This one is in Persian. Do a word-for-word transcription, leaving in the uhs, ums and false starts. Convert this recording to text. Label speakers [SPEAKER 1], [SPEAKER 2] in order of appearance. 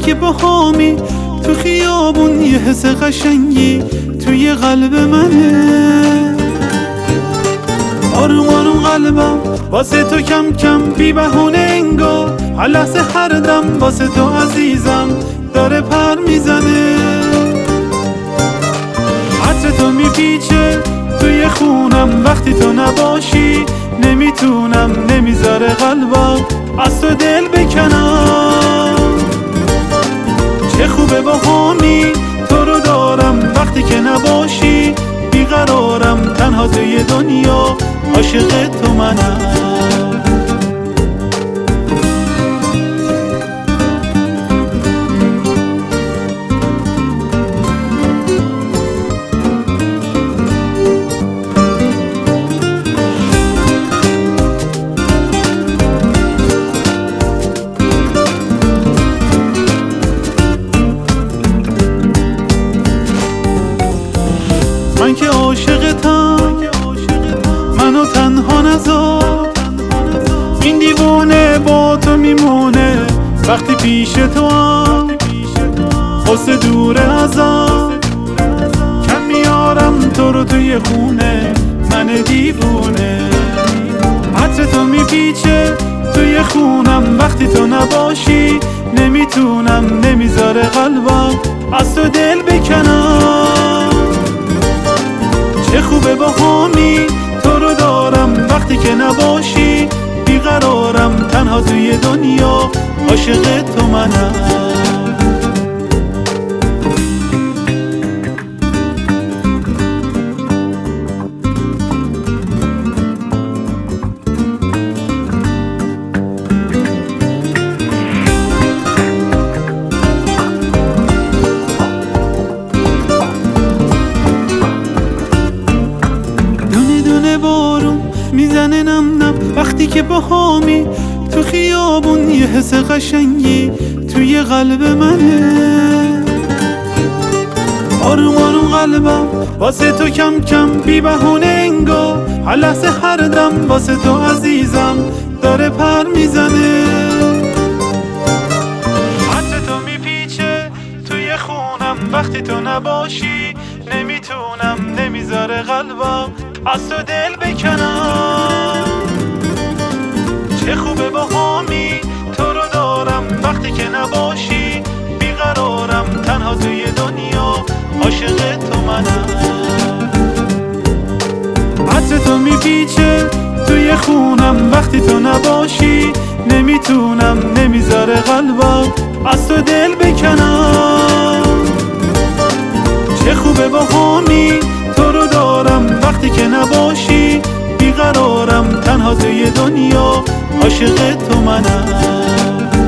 [SPEAKER 1] که با هامی تو خیابون یه حس قشنگی توی قلب منه. آروم آروم قلبم واسه تو کم کم بی بهونه انگار هر لحظه هر دم واسه تو عزیزم داره پر میزنه. عطر تو میپیچه توی خونم وقتی تو نباشی، نمیتونم نمیذاره قلبم از تو دل بکنم. چه خوبه با همی تو رو دارم وقتی که نباشی، بیقرارم تنها توی دنیا عاشق تو منم. من که عاشقتم، منو تنها نذار. این دیوونه با تو میمونه وقتی پیش تو هم، غصه دوره ازم. کم میارم تو رو توی خونه من دیوونه. عطر تو میپیچه توی خونم وقتی تو نباشی، نمیتونم نمیذاره قلبم از تو دل بکنم. چه خوبه با همی تو رو دارم وقتی که نباشی، بیقرارم تنها توی دنیا عاشق تو منم. میزنه نم نم وقتی که با همی تو خیابون یه حس قشنگی توی قلب منه. آروم آروم قلبم واسه تو کم کم بی بهونه انگار هر لحظه هر دم واسه تو عزیزم داره پر میزنه. عطر تو میپیچه توی خونم وقتی تو نباشی، نمیتونم نمیذاره قلبم از تو دل بکنم. چه خوبه با همی تو رو دارم وقتی که نباشی، بیقرارم تنها توی دنیا عاشق تو منم. عطر تو میپیچه توی خونم وقتی تو نباشی، نمیتونم نمیذاره قلبم از تو دل بکنم. چه خوبه با همی تو رو دارم وقتی که نباشی، بیقرارم تنها توی دنیا عاشق تو منم.